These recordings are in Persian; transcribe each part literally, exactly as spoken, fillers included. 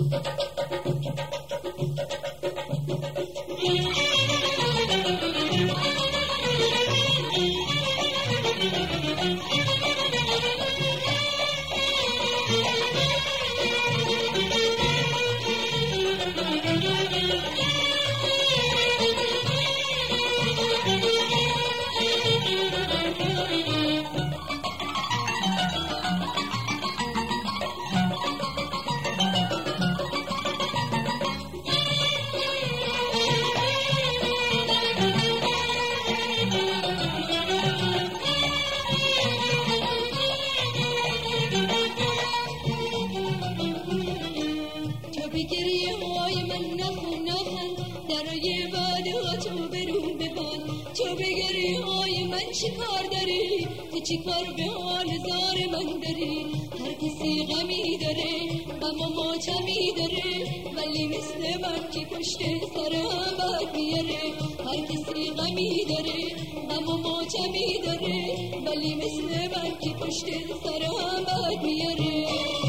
چیکار داری؟ تو چیکار به حال زار من داری؟ هر کسی غمی داره، غم و ماتمی داره، ولی مثل من که پشت سر هم بد میاره. هر کسی غمی داره، غم و ماتمی داره، ولی مثل من که پشت سر هم بد میاره.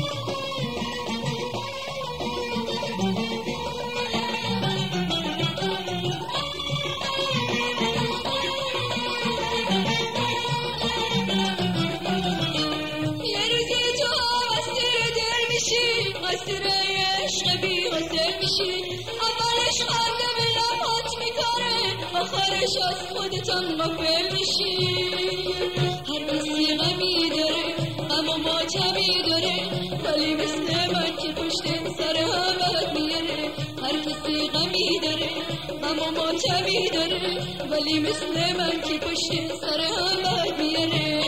اولش خنده به لبات میکاره، آخرش از خودتان غافل میشی. هر کسی غمی داره، غم و ماتمی داره، ولی مثل من که پشت سر هم بد میاره. هر کسی غمی داره، غم و ماتمی داره، ولی مثل من که پشت سر هم بد میاره.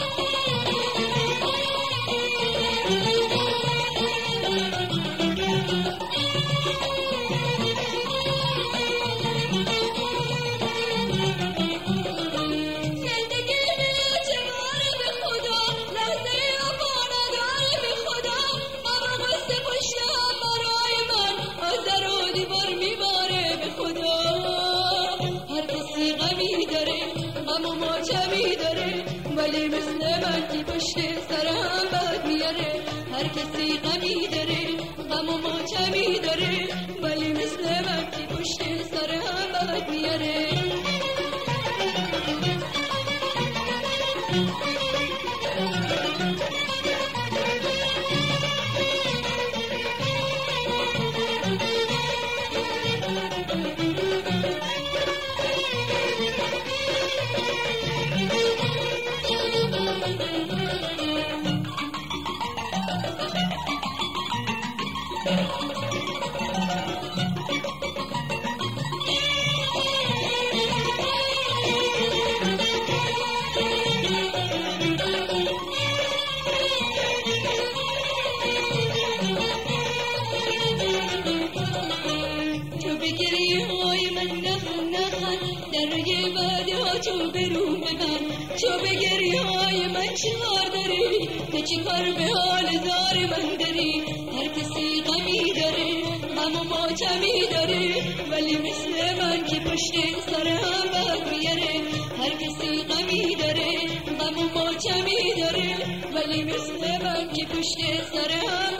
ولی مثل من که پشت سر هم بد میاره. هر کسی غمی داره، غم و ماتمی داره، ولی مثل من که پشت سر هم بد میاره. تو برو ببن، تو به گریه های من چیکار داری؟ تو چیکار به حال زار من داری؟ هر کسی غمی داره، غم و ماتمی داره، ولی مثل من که پشت سر هم بد میاره. هر کسی غمی داره، غم و ماتمی داره، ولی مثل من که پشت سر هم